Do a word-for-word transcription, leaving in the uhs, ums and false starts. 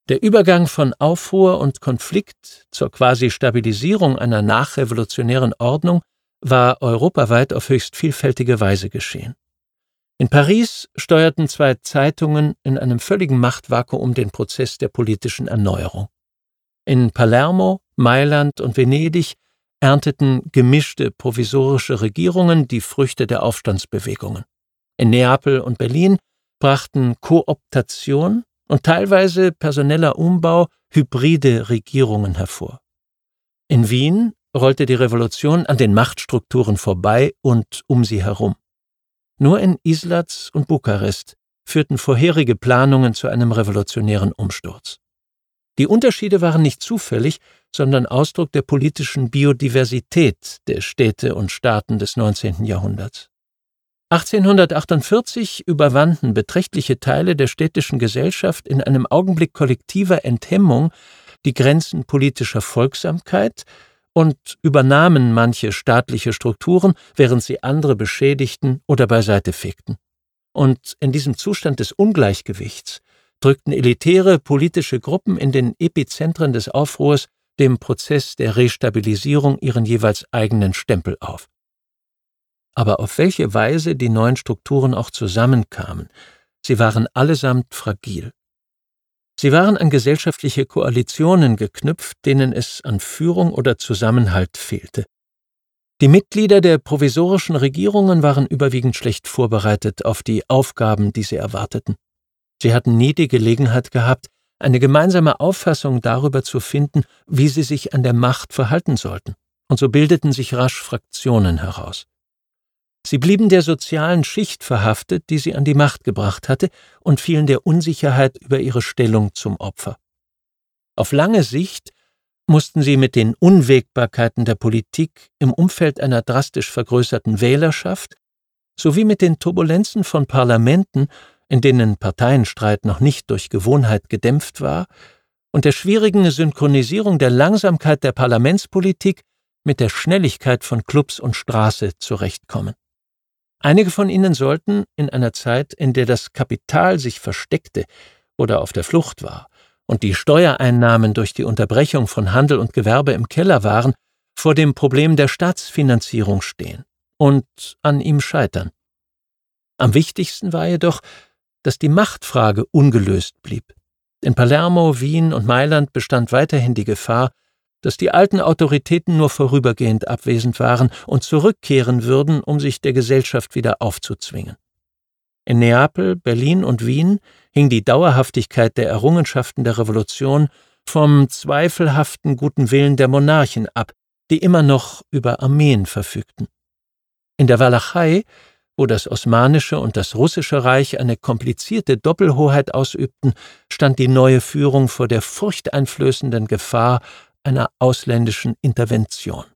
Der Übergang von Aufruhr und Konflikt zur quasi Stabilisierung einer nachrevolutionären Ordnung war europaweit auf höchst vielfältige Weise geschehen. In Paris steuerten zwei Zeitungen in einem völligen Machtvakuum den Prozess der politischen Erneuerung. In Palermo, Mailand und Venedig ernteten gemischte provisorische Regierungen die Früchte der Aufstandsbewegungen. In Neapel und Berlin brachten Kooptation und teilweise personeller Umbau hybride Regierungen hervor. In Wien rollte die Revolution an den Machtstrukturen vorbei und um sie herum. Nur in Islatz und Bukarest führten vorherige Planungen zu einem revolutionären Umsturz. Die Unterschiede waren nicht zufällig, sondern Ausdruck der politischen Biodiversität der Städte und Staaten des neunzehnten Jahrhunderts. achtzehnhundertachtundvierzig überwanden beträchtliche Teile der städtischen Gesellschaft in einem Augenblick kollektiver Enthemmung die Grenzen politischer Folgsamkeit und übernahmen manche staatliche Strukturen, während sie andere beschädigten oder beiseite fegten. Und in diesem Zustand des Ungleichgewichts drückten elitäre politische Gruppen in den Epizentren des Aufruhrs dem Prozess der Restabilisierung ihren jeweils eigenen Stempel auf. Aber auf welche Weise die neuen Strukturen auch zusammenkamen, sie waren allesamt fragil. Sie waren an gesellschaftliche Koalitionen geknüpft, denen es an Führung oder Zusammenhalt fehlte. Die Mitglieder der provisorischen Regierungen waren überwiegend schlecht vorbereitet auf die Aufgaben, die sie erwarteten. Sie hatten nie die Gelegenheit gehabt, eine gemeinsame Auffassung darüber zu finden, wie sie sich an der Macht verhalten sollten, und so bildeten sich rasch Fraktionen heraus. Sie blieben der sozialen Schicht verhaftet, die sie an die Macht gebracht hatte, und fielen der Unsicherheit über ihre Stellung zum Opfer. Auf lange Sicht mussten sie mit den Unwägbarkeiten der Politik im Umfeld einer drastisch vergrößerten Wählerschaft sowie mit den Turbulenzen von Parlamenten, in denen Parteienstreit noch nicht durch Gewohnheit gedämpft war, und der schwierigen Synchronisierung der Langsamkeit der Parlamentspolitik mit der Schnelligkeit von Clubs und Straße zurechtkommen. Einige von ihnen sollten in einer Zeit, in der das Kapital sich versteckte oder auf der Flucht war und die Steuereinnahmen durch die Unterbrechung von Handel und Gewerbe im Keller waren, vor dem Problem der Staatsfinanzierung stehen und an ihm scheitern. Am wichtigsten war jedoch, dass die Machtfrage ungelöst blieb. In Palermo, Wien und Mailand bestand weiterhin die Gefahr, dass die alten Autoritäten nur vorübergehend abwesend waren und zurückkehren würden, um sich der Gesellschaft wieder aufzuzwingen. In Neapel, Berlin und Wien hing die Dauerhaftigkeit der Errungenschaften der Revolution vom zweifelhaften guten Willen der Monarchen ab, die immer noch über Armeen verfügten. In der Walachei, wo das Osmanische und das Russische Reich eine komplizierte Doppelhoheit ausübten, stand die neue Führung vor der furchteinflößenden Gefahr einer ausländischen Intervention.